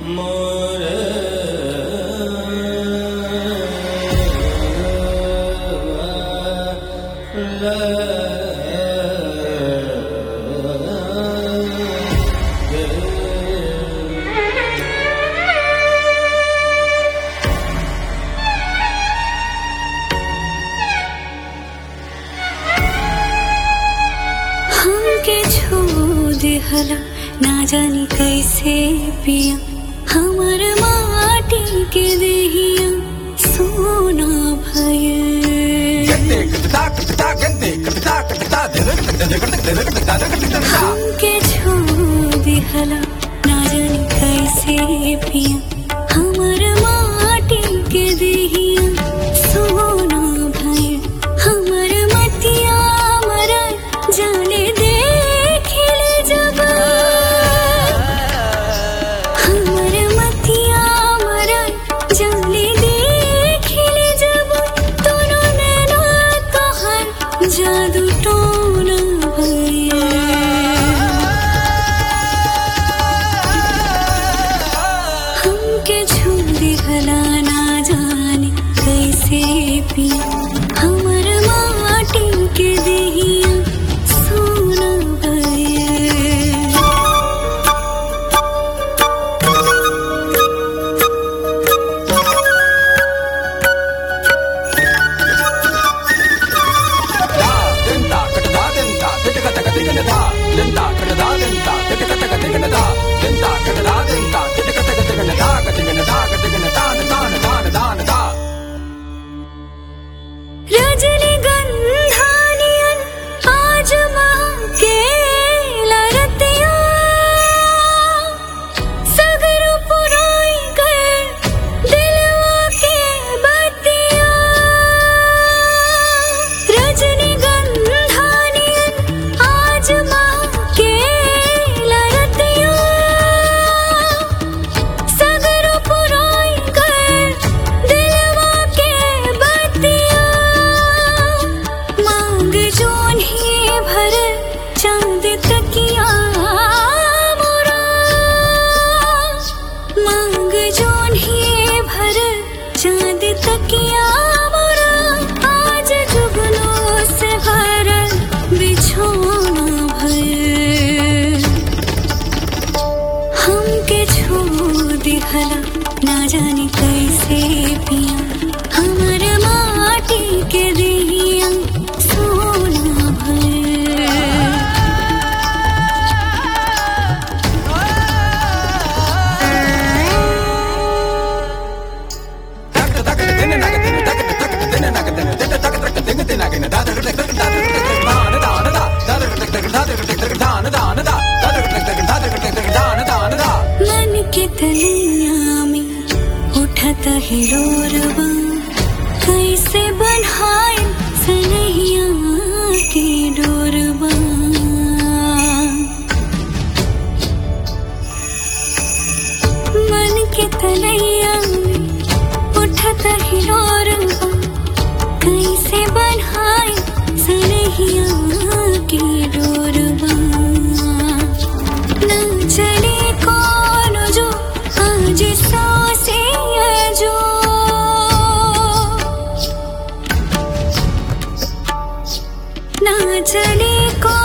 हमके छू दिहला ना जानी कैसे पिया हमर माटी के देहिया सोना भयल। हमके छू दिहला ना जानी कैसे पिया हमर माटी के देहिया सोना भयल। हमर मटिया मरा जाने देखिले जब हमर मटिया मरा जाने देखिले जब तोनो नैना कहर जादू टोना भइल। हमके छू दिहला ना जाने कैसे पिया हमर माटी के देहिया सोना भइल। रजनीगंधानियन आज महके लरतिया सगरो पुराई गए दिलवा के बतिया। रजनीगंधानियन आज महके लरतिया सगरो पुराई गए दिलवा के बतिया। मांग जोन ही भर चांद तकिया मोरा मांग जोन ही भर चांद तकिया मोरा आज जुगनों से भरल बिछोना भइल। हमके छू दिहला ना जानी कैसे पिया हमर माटी के देहिया सोना भइल। मन के तलैया में उठता हिलोरबा कैसे बन्हाए सनहिया के डोरबा। मन के तलैया में उठता हिलोरबा कैसे बन्हाए सनहिया के डोरबा। ना चले कौन जो आज सांसे जो ना चले कौन